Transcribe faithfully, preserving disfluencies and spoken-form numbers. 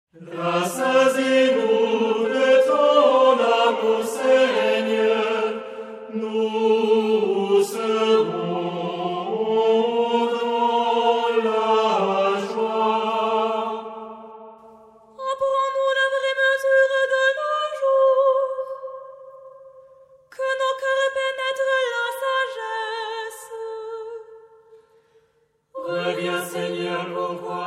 Rassasie-nous de ton amour, Seigneur, nous serons dans la joie. Apprends-nous la vraie mesure de nos jours, que nos cœurs pénètrent la sagesse. Reviens, Seigneur, pourquoi